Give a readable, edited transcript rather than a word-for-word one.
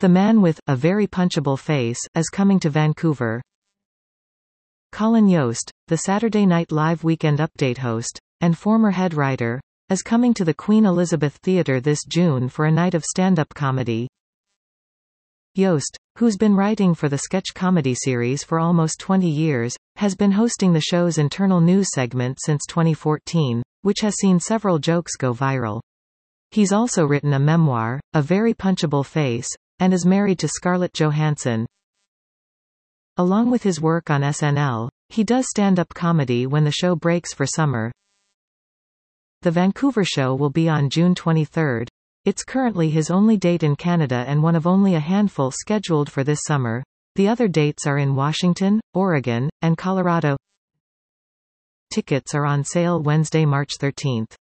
The man with a very punchable face is coming to Vancouver. Colin Yost, the Saturday Night Live Weekend Update host, and former head writer, is coming to the Queen Elizabeth Theatre this June for a night of stand-up comedy. Yost, who's been writing for the sketch comedy series for almost 20 years, has been hosting the show's internal news segment since 2014, which has seen several jokes go viral. He's also written a memoir, A Very Punchable Face, and is married to Scarlett Johansson. Along with his work on SNL, he does stand-up comedy when the show breaks for summer. The Vancouver show will be on June 23. It's currently his only date in Canada and one of only a handful scheduled for this summer. The other dates are in Washington, Oregon, and Colorado. Tickets are on sale Wednesday, March 13.